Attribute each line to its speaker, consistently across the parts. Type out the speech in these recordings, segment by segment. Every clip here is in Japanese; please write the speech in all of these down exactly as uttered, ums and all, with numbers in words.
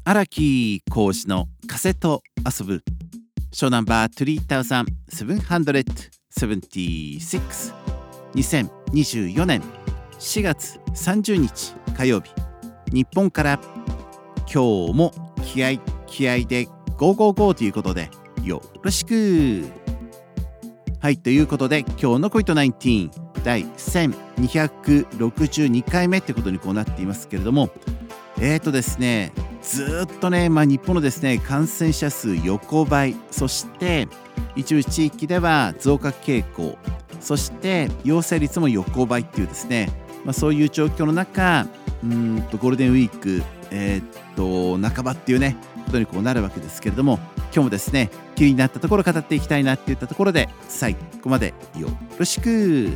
Speaker 1: 荒木浩二の風と遊ぶショーナンバーにせんななひゃくななじゅうろく にせんにじゅうよねんしがつさんじゅうにち火曜日、日本から今日も気合い気合いでゴーゴーゴーということでよろしく。はい、ということで今日のコイトじゅうきゅうだいせんにひゃくろくじゅうにかいめってことにこうなっていますけれども、えーとですねずっとね、まあ、日本のですね感染者数横ばい、そして一部地域では増加傾向、そして陽性率も横ばいっていうですね、まあ、そういう状況の中、うーんとゴールデンウィーク、えー、っと半ばっていうねことにこうなるわけですけれども、今日もですね気になったところ語っていきたいなっていったところで最後までよろしく。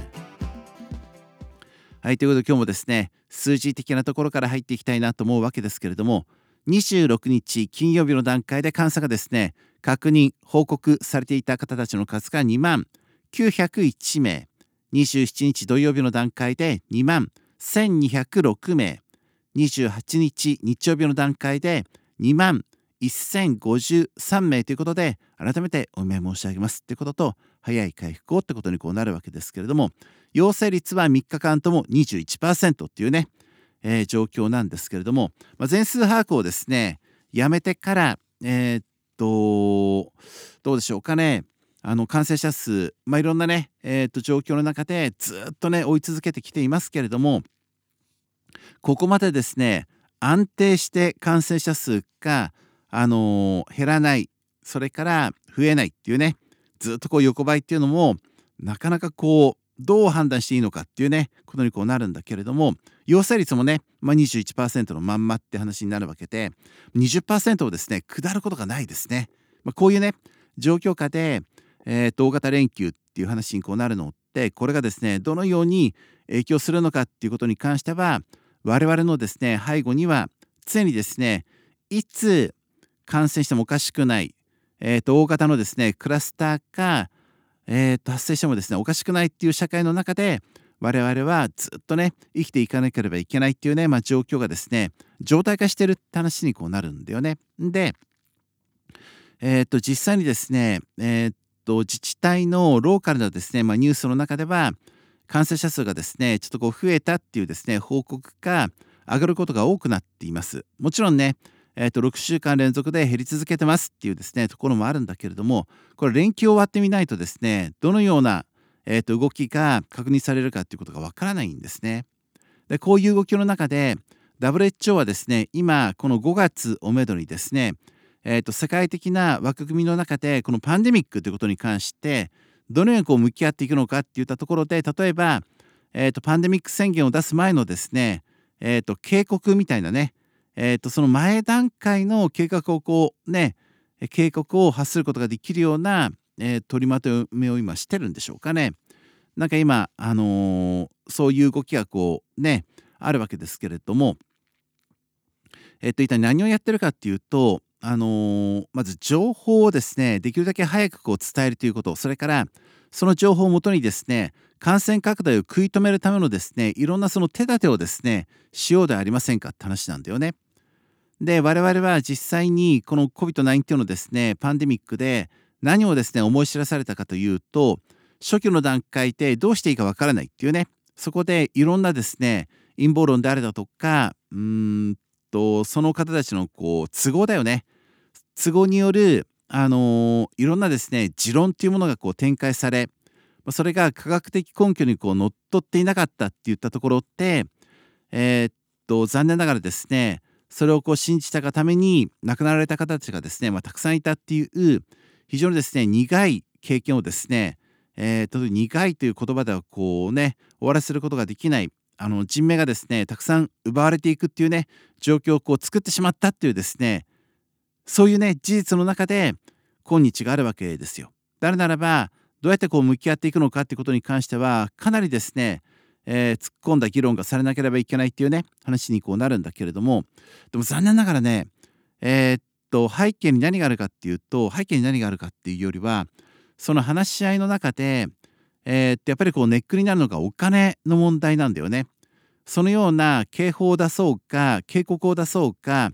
Speaker 1: はい、ということで今日もですね数字的なところから入っていきたいなと思うわけですけれども、にじゅうろくにち金曜日の段階で監査がですね確認報告されていた方たちの数がにまんきゅうひゃくいちめい、にじゅうしちにち土曜日の段階でにまんせんにひゃくろくめい、にじゅうはちにち日曜日の段階でにまんせんごじゅうさんめいということで、改めてお見舞い申し上げますということと、早い回復をってことにこうなるわけですけれども、陽性率はみっかかんとも にじゅういちパーセント っていうね、えー、状況なんですけれども、まあ、全数把握をですねやめてから、えー、っとどうでしょうかね、あの感染者数、まあ、いろんなね、えー、っと状況の中でずっとね追い続けてきていますけれども、ここまでですね安定して感染者数が、あのー減らない、それから増えないっていうね、ずっとこう横ばいっていうのもなかなかこうどう判断していいのかっていうねことにこうなるんだけれども、陽性率もね、まあ、にじゅういちパーセント のまんまって話になるわけで、 にじゅっパーセント をですね下ることがないですね。まあ、こういうね状況下で、えー、大型連休っていう話にこうなるのって、これがですねどのように影響するのかっていうことに関しては、我々のですね背後には常にですねいつ感染してもおかしくない、えー、と大型のですねクラスターが、えー、と発生してもですねおかしくないっていう社会の中で、我々はずっとね生きていかなければいけないっていうね、まあ、状況がですね常態化してるって話にこうなるんだよね。で、えー、と実際にですね、えー、と自治体のローカルなですね、まあ、ニュースの中では感染者数がですねちょっとこう増えたっていうですね報告が上がることが多くなっています。もちろんね、えー、とろくしゅうかん連続で減り続けてますっていうですねところもあるんだけれども、これ連休終わってみないとですねどのような、えー、と動きが確認されるかっていうことがわからないんですね。でこういう動きの中で ダブリューエイチオー はですね今このごがつをめどにですね、えー、と世界的な枠組みの中でこのパンデミックということに関してどのようにこう向き合っていくのかっていったところで、例えば、えー、とパンデミック宣言を出す前のですね、えー、と警告みたいなね、えー、とその前段階の計画をこうね警告を発することができるような、えー、取りまとめを今してるんでしょうかね。なんか今、あのーそういう動きがこうねあるわけですけれども、えっと一体何をやってるかっていうと、あのーまず情報をですねできるだけ早くこう伝えるということ、それからその情報をもとにですね感染拡大を食い止めるためのですねいろんなその手立てをですねしようではありませんかって話なんだよね。で我々は実際にこの コビッドナインティーン のですねパンデミックで何をですね思い知らされたかというと、初期の段階でどうしていいかわからないっていうね、そこでいろんなですね陰謀論であれだとか、うーんとその方たちのこう都合だよね、都合による、あのーいろんなですね持論っていうものがこう展開され、まあそれが科学的根拠にこうのっとっていなかったっていったところって、えーっと残念ながらですねそれをこう信じたがために亡くなられた方たちがですね、まあ、たくさんいたっていう非常にですね苦い経験をですね、えー、と苦いという言葉ではこうね終わらせることができない、あの人命がですねたくさん奪われていくっていうね状況をこう作ってしまったっていうですね、そういうね事実の中で今日があるわけですよ。誰ならばどうやってこう向き合っていくのかっていうことに関してはかなりですね、えー突っ込んだ議論がされなければいけないっていうね話にこうなるんだけれども、でも残念ながらね、えーっと背景に何があるかっていうと、背景に何があるかっていうよりは、その話し合いの中で、えーっとやっぱりこうネックになるのがお金の問題なんだよね。そのような警報を出そうか警告を出そうか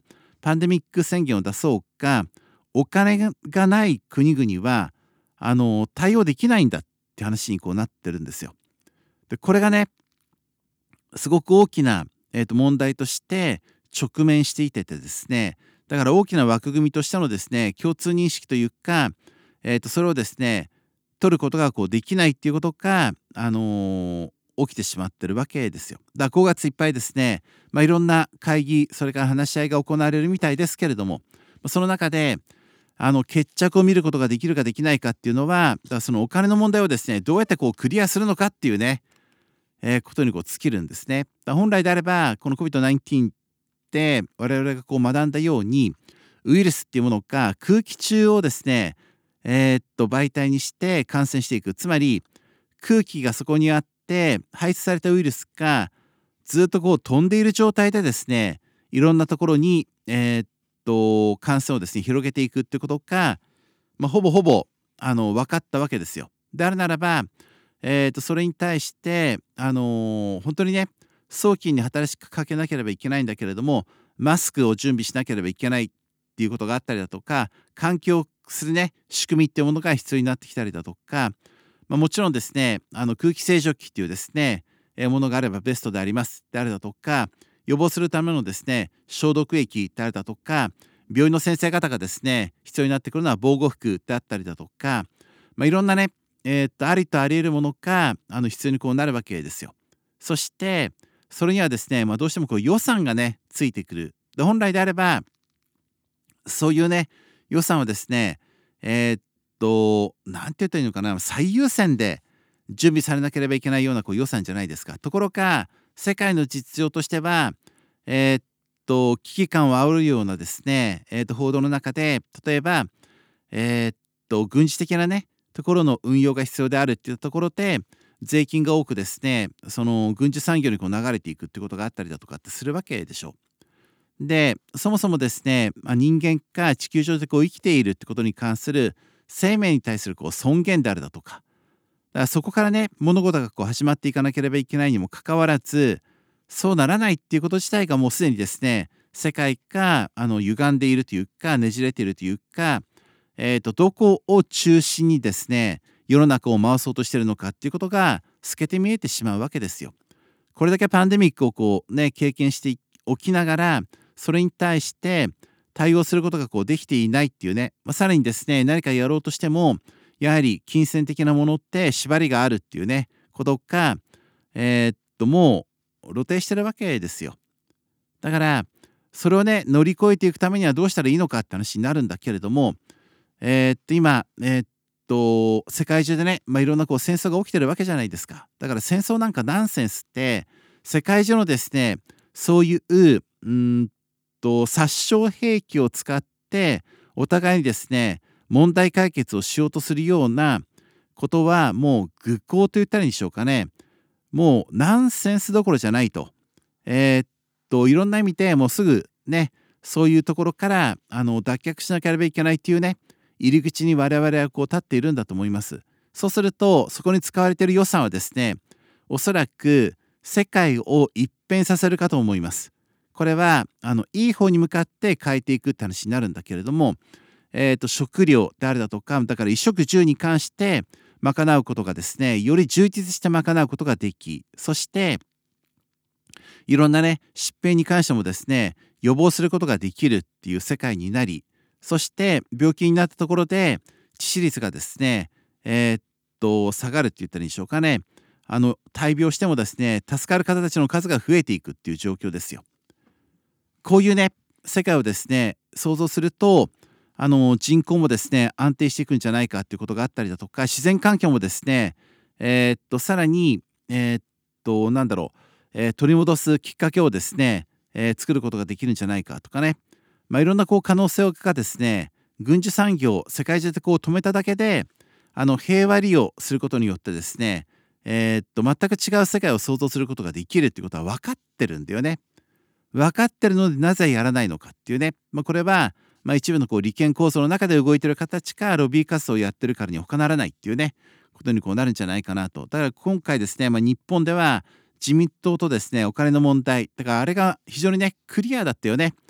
Speaker 1: パンデミック宣言を出そうか、お金がない国々はあの対応できないんだって話にこうなってるんですよ。でこれがねすごく大きな、えーと問題として直面していててですね、だから大きな枠組みとしてのですね共通認識というか、えーとそれをですね取ることがこうできないっていうことが、あのー起きてしまってるわけですよ。だからごがついっぱいですね、まあ、いろんな会議それから話し合いが行われるみたいですけれども、その中であの決着を見ることができるかできないかっていうのは、だからそのお金の問題をですねどうやってこうクリアするのかっていうね、えーことにこう尽きるんですね。だから本来であればこの コビッドナインティーン って我々がこう学んだように、ウイルスっていうものが空気中をですねえーっと媒体にして感染していく、つまり空気がそこにあって排出されたウイルスがずっとこう飛んでいる状態でですねいろんなところに、えーっと感染をですね広げていくっていうことが、まあ、ほぼほぼあの分かったわけですよ。であるならば、えーっとそれに対して、あのー本当にね早期に働きかけなければいけないんだけれども、マスクを準備しなければいけないっていうことがあったりだとか、換気をするね仕組みっていうものが必要になってきたりだとか、まあ、もちろんですねあの空気清浄機っていうですね、えーものがあればベストでありますであるだとか、予防するためのですね消毒液であるだとか、病院の先生方がですね必要になってくるのは防護服であったりだとか、まあ、いろんなね、えーっとありとあり得るものがあの必要にこうなるわけですよ。そしてそれにはですね、まあ、どうしてもこう予算がねついてくる。で本来であればそういうね予算はですね、えーっとなんて言ったらいいのかな、最優先で準備されなければいけないようなこう予算じゃないですか。ところが世界の実情としては、えーっと危機感を煽るようなですね、えーっと報道の中で、例えばえーっと軍事的なねところの運用が必要であるっていうところで、税金が多くですねその軍需産業にこう流れていくっていうことがあったりだとかってするわけでしょう。でそもそもですね、まあ、人間が地球上でこう生きているってことに関する生命に対するこう尊厳であるだとか、だからそこからね物事がこう始まっていかなければいけないにもかかわらず、そうならないっていうこと自体がもうすでにですね世界があの歪んでいるというかねじれているというか、えー、とどこを中心にですね世の中を回そうとしているのかっていうことが透けて見えてしまうわけですよ。これだけパンデミックをこうね経験しておきながら、それに対して対応することがこうできていないっていうね、まあ、さらにですね何かやろうとしてもやはり金銭的なものって縛りがあるっていうねことが、えーっともう露呈してるわけですよ。だからそれをね乗り越えていくためにはどうしたらいいのかって話になるんだけれども、えーっと今えーっと世界中でね、まあ、いろんなこう戦争が起きてるわけじゃないですか。だから戦争なんかナンセンスって、世界中のですねそういううーんと殺傷兵器を使ってお互いにですね問題解決をしようとするようなことはもう愚行と言ったらいいんでしょうかね。もうナンセンスどころじゃないと。えーっといろんな意味でもうすぐねそういうところからあの脱却しなければいけないっていうね入り口に我々はこう立っているんだと思います。そうするとそこに使われている予算はですねおそらく世界を一変させるかと思います。これはあのいい方に向かって変えていくって話になるんだけれども、えーと食料であるだとか、だから衣食住に関して賄うことがですねより充実して賄うことができ、そしていろんなね疾病に関してもですね予防することができるっていう世界になり、そして病気になったところで致死率がですねえーっと下がるって言ったらいいでしょうかね。あの大病してもですね助かる方たちの数が増えていくっていう状況ですよ。こういうね世界をですね想像すると、あの人口もですね安定していくんじゃないかっていうことがあったりだとか、自然環境もですねえーっとさらにえーっとなんだろう、えー取り戻すきっかけをですね、えー作ることができるんじゃないかとかね、まあ、いろんなこう可能性がですね軍需産業を世界中でこう止めただけで、あの平和利用することによってですねえーっと全く違う世界を想像することができるっていうことは分かってるんだよね。分かってるのでなぜやらないのかっていうね、まあ、これは、まあ、一部のこう利権構想の中で動いている形かロビー活動をやってるからに他ならないっていうねことにこうなるんじゃないかなと。だから今回ですね、まあ、日本では自民党とですねお金の問題だからあれが非常にねクリアだったよね。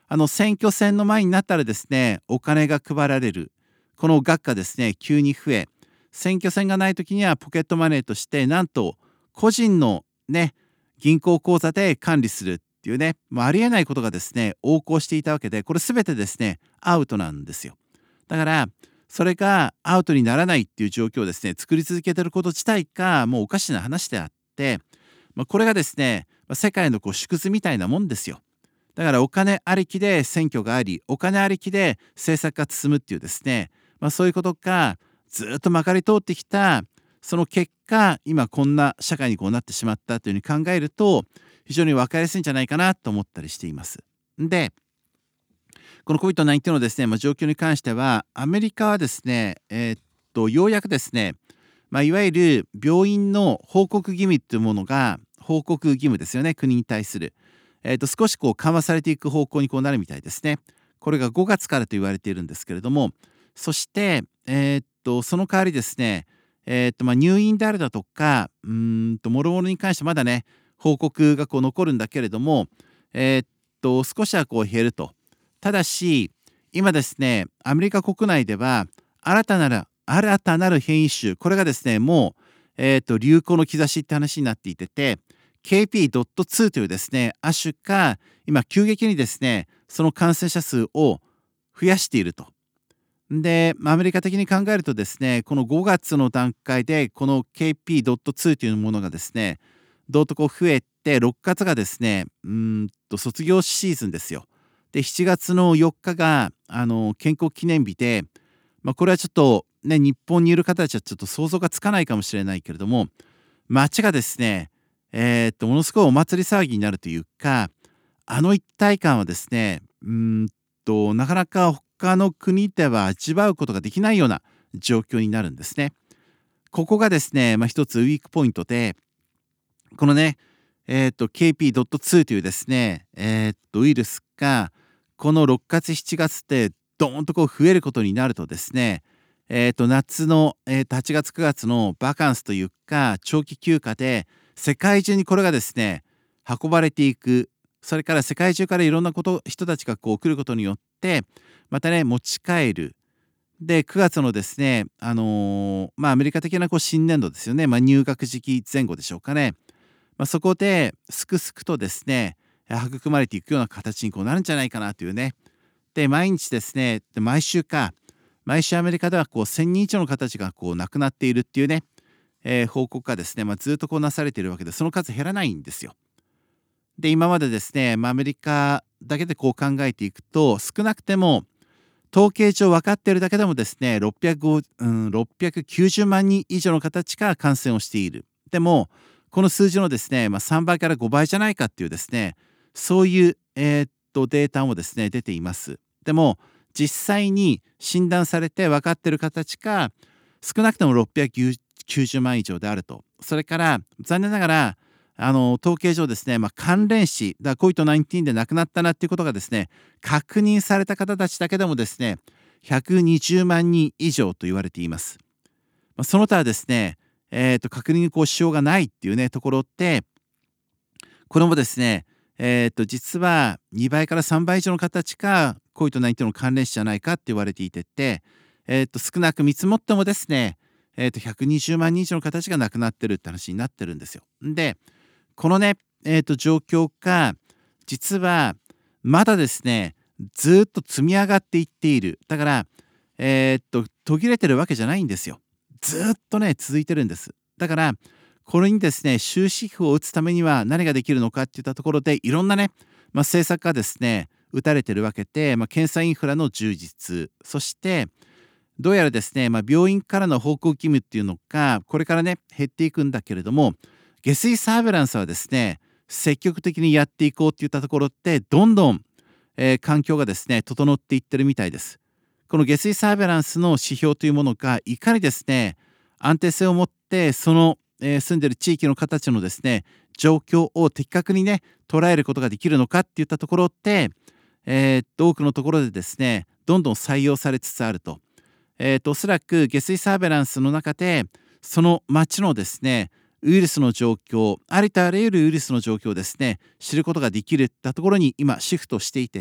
Speaker 1: あの選挙戦の前になったらですね、お金が配られる。この額がですね、急に増え、選挙戦がない時にはポケットマネーとして、なんと個人のね、銀行口座で管理するっていうね、もうありえないことがですね、横行していたわけで、これ全てですね、アウトなんですよ。だから、それがアウトにならないっていう状況をですね、作り続けてること自体がもうおかしな話であって、まあ、これがですね、まあ世界のこう縮図みたいなもんですよ。だからお金ありきで選挙があり、お金ありきで政策が進むっていうですね、まあ、そういうことがずっとまかり通ってきた、その結果、今こんな社会にこうなってしまったというふうに考えると、非常に分かりやすいんじゃないかなと思ったりしています。で、この コビッドナインティーン のですね、まあ、状況に関しては、アメリカはですね、えーっと、ようやくですね、まあ、いわゆる病院の報告義務というものが、報告義務ですよね、国に対する。えーっと、少しこう緩和されていく方向にこうなるみたいですね。これがごがつからと言われているんですけれども、そして、えーっと、その代わりですね、えーっと、まあ、入院であるだとか、うーんと、もろもろに関してまだね、報告がこう残るんだけれども、えーっと、少しはこう減ると。ただし、今ですね、アメリカ国内では、新たなる、新たなる変異種、これがですね、もう、えーと、流行の兆しって話になっていてて、ケーピードットツー というですね、亜種が、今、急激にですね、その感染者数を増やしていると。で、まあアメリカ的に考えるとですね、このごがつの段階で、この ケーピードットツー というものがですね、どうとこう増えて、ろくがつがですね、うーんと卒業シーズンですよ。で、しちがつのよっかが、あの、建国記念日で、まあ、これはちょっとね、日本にいる方たちはちょっと想像がつかないかもしれないけれども、街がですね、えーっと、ものすごいお祭り騒ぎになるというか、あの一体感はですね、うーんと、なかなか他の国では味わうことができないような状況になるんですね。ここがですね、まあ、一つウィークポイントで、このね、えー、と ケーピードットツー というですね、えー、とウイルスがこのろくがつしちがつでドーンとこう増えることになるとですね、えー、と夏の、えー、とはちがつくがつのバカンスというか長期休暇で世界中にこれがですね運ばれていく。それから世界中からいろんなこと人たちがこう来ることによってまたね持ち帰る。でくがつのですねあのーまあアメリカ的なこう新年度ですよね、まあ、入学時期前後でしょうかね。まあ、そこですくすくとですね育まれていくような形にこうなるんじゃないかなというね。で毎日ですねで毎週か毎週アメリカではこうせんにん以上の方たちがこう亡くなっているっていうね、えー報告がですね、まあ、ずっとこうなされているわけでその数減らないんですよ。で今までですね、まあ、アメリカだけでこう考えていくと少なくても統計上分かっているだけでもですねろっぴゃく、うん、ろっぴゃくきゅうじゅうまんにん以上の方たちが感染をしている。でもこの数字のですね、まあ、さんばいからごばいじゃないかっていうですねそういう、えーっとデータもですね出ています。でも実際に診断されて分かっている方たちが少なくともろっぴゃくきゅうじゅうまん以上であると。それから残念ながらあの統計上ですね、まあ、関連死だ コビッドナインティーン で亡くなったなっていうことがですね確認された方たちだけでもですねひゃくにじゅうまんにん以上と言われています。まあ、その他ですね、えー、と確認にこうしようがないっていうねところってこれもですね、えー、と実はにばいからさんばい以上の方たちが コビッドナインティーン の関連死じゃないかって言われていてて、えー、と少なく見積もってもですね、えー、とひゃくにじゅうまんにん以上の方たちが亡くなってるって話になってるんですよ。でこのね、えー、と状況が実はまだですねずっと積み上がっていっている。だからえー、っと途切れてるわけじゃないんですよ。ずっとね続いてるんです。だからこれにですね終止符を打つためには何ができるのかっていったところでいろんなね、まあ、政策がですね打たれてるわけで、まあ、検査インフラの充実そしてどうやらですね、まあ、病院からの報告義務っていうのがこれからね減っていくんだけれども下水サーベランスはですね積極的にやっていこうっていったところってどんどん、えー環境がですね整っていってるみたいです。この下水サーベランスの指標というものがいかにですね安定性を持ってその、えー住んでいる地域の方たちのですね状況を的確にね捉えることができるのかっていったところって、えーっと多くのところでですねどんどん採用されつつあると。えーっとおそらく下水サーベランスの中でその町のですねウイルスの状況、ありとあらゆるウイルスの状況をですね、知ることができるってところに今シフトしていてって、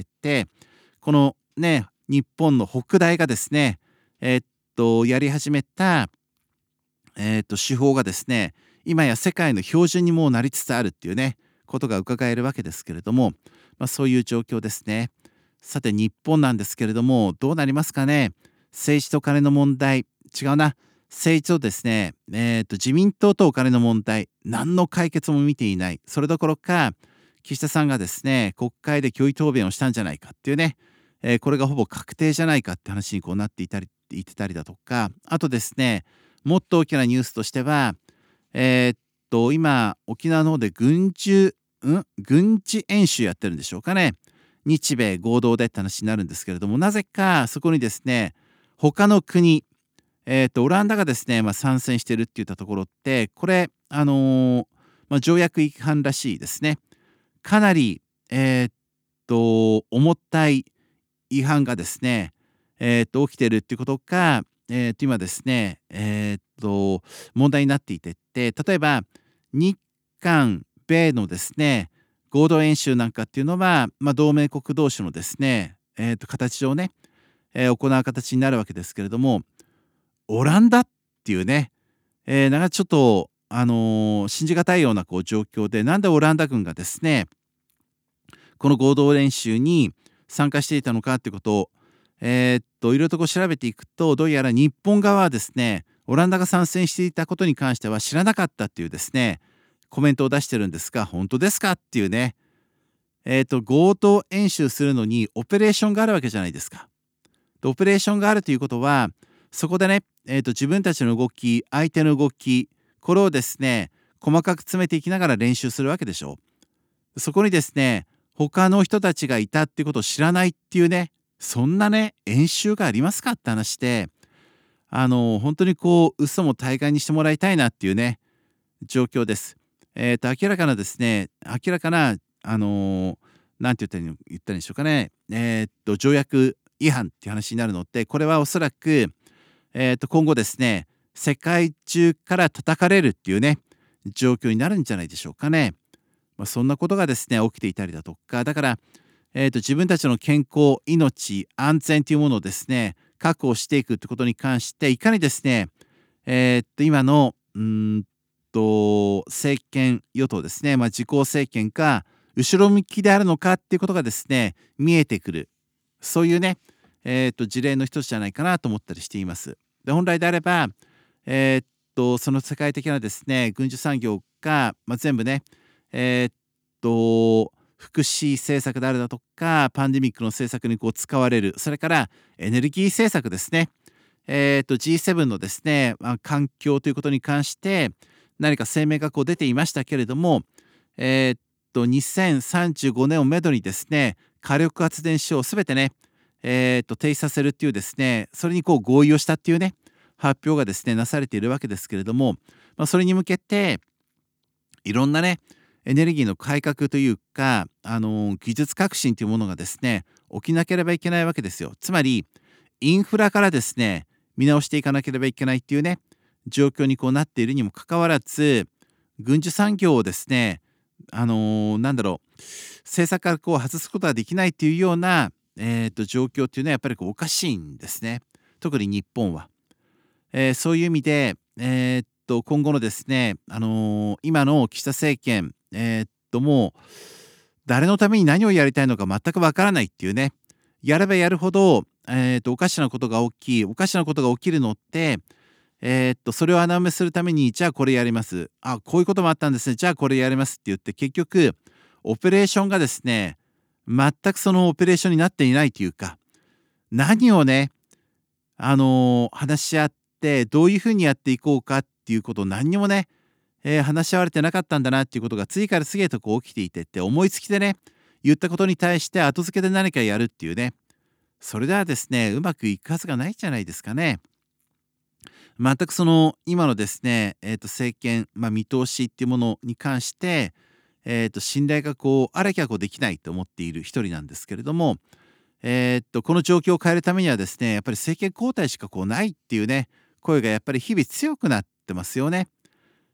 Speaker 1: このね、日本の北大がですね、えーっと、やり始めた、えーっと、手法がですね、今や世界の標準にもうなりつつあるっていうね、ことが伺えるわけですけれども、まあ、そういう状況ですね。さて日本なんですけれども、どうなりますかね。政治と金の問題、違うな。政治とですね、えーと、自民党とお金の問題、何の解決も見ていない。それどころか、岸田さんがですね、国会で虚偽答弁をしたんじゃないかっていうね、えーこれがほぼ確定じゃないかって話にこうなっていたり、言ってたりだとか、あとですね、もっと大きなニュースとしては、えーっと、今、沖縄の方で軍事、ん軍事演習やってるんでしょうかね。日米合同でって話になるんですけれども、なぜかそこにですね、他の国、えー、とオランダがですね、まあ、参戦してるっていったところって、これ、あのーまあ、条約違反らしいですね。かなり、えーっと重たい違反がですね、えーっと起きてるっていうことが、えーっと今ですね、えーっと問題になっていてって、例えば日韓米のですね合同演習なんかっていうのは、まあ、同盟国同士のですね、えーっと形上ね、えー行う形になるわけですけれども、オランダっていうね、えーなんかちょっと、あのー信じがたいようなこう状況で、なんでオランダ軍がですね、この合同演習に参加していたのかっていうことを、えーっと、いろいろとこう調べていくと、どうやら日本側はですね、オランダが参戦していたことに関しては知らなかったっていうですね、コメントを出してるんですが、本当ですかっていうね、えーっと、合同演習するのにオペレーションがあるわけじゃないですか。でオペレーションがあるということは、そこでね、えー、と自分たちの動き、相手の動き、これをですね、細かく詰めていきながら練習するわけでしょう。そこにですね、他の人たちがいたっていうことを知らないっていうね、そんなね、演習がありますかって話で、あの、本当にこう、嘘も大概にしてもらいたいなっていうね、状況です。えっ、と、明らかなですね、明らかな、あのーなんて言ったらいいの言ったらいいんでしょうかね、えっと、条約違反っていう話になるのって、これはおそらく、えー、と今後ですね、世界中から叩かれるっていうね、状況になるんじゃないでしょうかね。まあ、そんなことがですね、起きていたりだとか、だから、えー、と自分たちの健康、命、安全というものをですね、確保していくってことに関して、いかにですね、えー、と今のうーんと政権与党ですね、まあ、自公政権か後ろ向きであるのかっていうことがですね、見えてくる、そういうね、えー、と事例の一つじゃないかなと思ったりしています。で本来であれば、えーっとその世界的なですね軍需産業が、まあ、全部ね、えーっと福祉政策であるだとかパンデミックの政策にこう使われる、それからエネルギー政策ですね、えーっと ジーセブン のですね、まあ、環境ということに関して何か声明がこう出ていましたけれども、えーっとにせんさんじゅうごねんをめどにですね火力発電所をすべてね、えー、と停止させるっていうですね、それにこう合意をしたっていうね発表がですねなされているわけですけれども、まあ、それに向けていろんなねエネルギーの改革というか、あのー技術革新というものがですね起きなければいけないわけですよ。つまりインフラからですね見直していかなければいけないっていうね状況にこうなっているにもかかわらず、軍需産業をですね、あのーなんだろう、政策からこう外すことができないっていうような、えー、と状況っていうのはやっぱりこうおかしいんですね。特に日本は。えーそういう意味で、えーっと今後のですね、あのー今の岸田政権、えーっともう誰のために何をやりたいのか全くわからないっていうね、やればやるほど、えーっとおかしなことが起きおかしなことが起きるのって、えーっとそれを穴埋めするために、じゃあこれやります、あこういうこともあったんですね、じゃあこれやりますって言って、結局オペレーションがですね全くそのオペレーションになっていないというか、何をね、あのー話し合ってどういうふうにやっていこうかっていうことを何にもね、えー話し合われてなかったんだなっていうことが次から次へとこう起きていてって、思いつきでね言ったことに対して後付けで何かやるっていうね、それではですねうまくいくはずがないじゃないですかね。全くその今のですね、えー、と政権、まあ、見通しっていうものに関して、えー、と信頼がこうあらきゃこうできないと思っている一人なんですけれども、えーっとこの状況を変えるためにはですね、やっぱり政権交代しかこうないっていうね声がやっぱり日々強くなってますよね。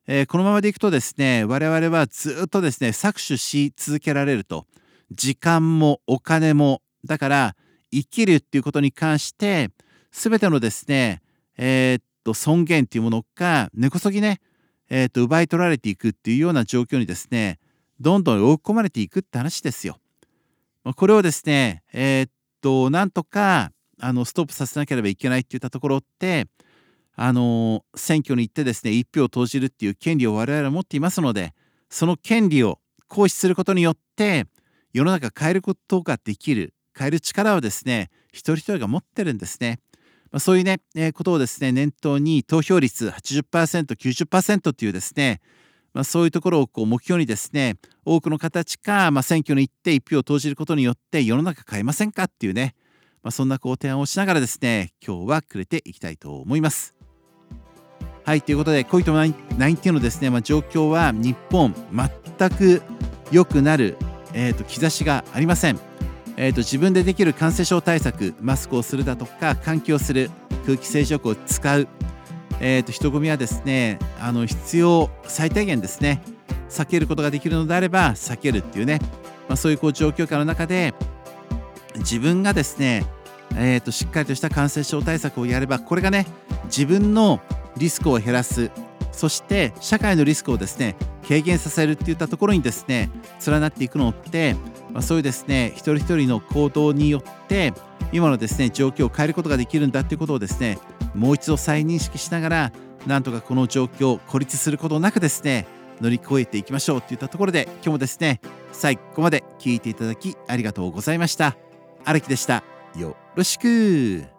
Speaker 1: えーこのままでいくとですね、我々はずっとですね、搾取し続けられると。時間もお金も。だから、生きるっていうことに関して、すべてのですね、えーっと、尊厳っていうものが根こそぎね、えーっと、奪い取られていくっていうような状況にですね、どんどん追い込まれていくって話ですよ。まあこれをですね、えーっと、なんとか、あの、ストップさせなければいけないっていったところって、あの、選挙に行ってですね、一票を投じるっていう権利を我々は持っていますので、その権利を行使することによって、世の中を変えることができる、変える力をですね、一人一人が持ってるんですね。まあ、そういうね、えーことをですね、念頭に投票率はちじゅっパーセント、きゅうじゅっパーセントっていうですね、まあ、そういうところをこう目標にですね、多くの形か、まあ、選挙に行って一票を投じることによって世の中変えませんかっていうね、まあ、そんなこう提案をしながらですね、今日はくれていきたいと思います。はい、ということで コビッドナインティーン のですね、まあ、状況は日本全く良くなる、えーと兆しがありません。えーと自分でできる感染症対策、マスクをするだとか換気をする、空気清浄機を使う、えーと人混みはですね、あの必要最低限ですね、避けることができるのであれば避けるっていうね、まあ、そういうこう状況下の中で自分がですね、えーとしっかりとした感染症対策をやれば、これがね、自分のリスクを減らす、そして社会のリスクをですね、軽減させるっていったところにですね、連なっていくのって、まあ、そういうですね、一人一人の行動によって今のですね、状況を変えることができるんだっていうことをですね、もう一度再認識しながら、なんとかこの状況を孤立することなくですね、乗り越えていきましょうといったところで、今日もですね、最後まで聞いていただきありがとうございました。荒木でした。よろしく。